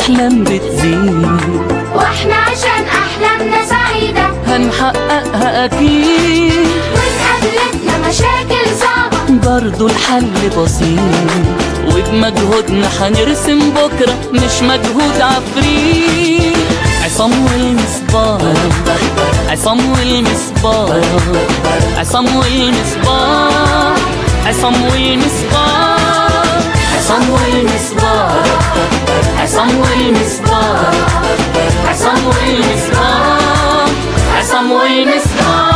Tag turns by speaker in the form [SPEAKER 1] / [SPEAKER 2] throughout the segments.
[SPEAKER 1] الأحلام بتزيد،
[SPEAKER 2] واحنا عشان أحلامنا سعيدة
[SPEAKER 1] هنحققها أكيد.
[SPEAKER 2] وإن قابلتنا مشاكل صعبة
[SPEAKER 1] برضو الحل بسيط، وبمجهودنا هنرسم بكرة مش مجهود عفريت. عصام والمصباح، عصام والمصباح، عصام والمصباح، عصام والمصباح، عصام والمصباح، عصام والمصباح، عصام والمصباح، عصام والمصباح.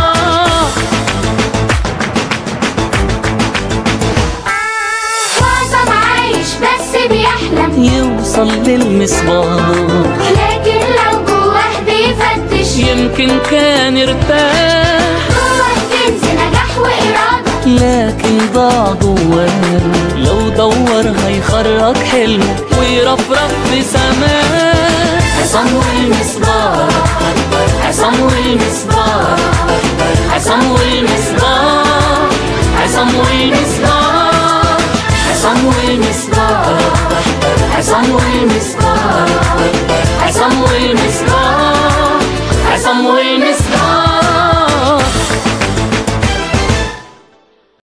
[SPEAKER 2] وعصام عايش بس بيحلم
[SPEAKER 1] يوصل للمصباح،
[SPEAKER 2] لكن لو جواه بيفتش
[SPEAKER 1] يمكن كان ارتاح،
[SPEAKER 2] جواه كنز نجاح وإرادة
[SPEAKER 1] لكن ضاع جواه. لو دور هيخرج حلمه ويرفرف في سماه. عصام والمصباح، عصام والمصباح، عصام والمصباح، عصام والمصباح، عصام والمصباح، عصام والمصباح،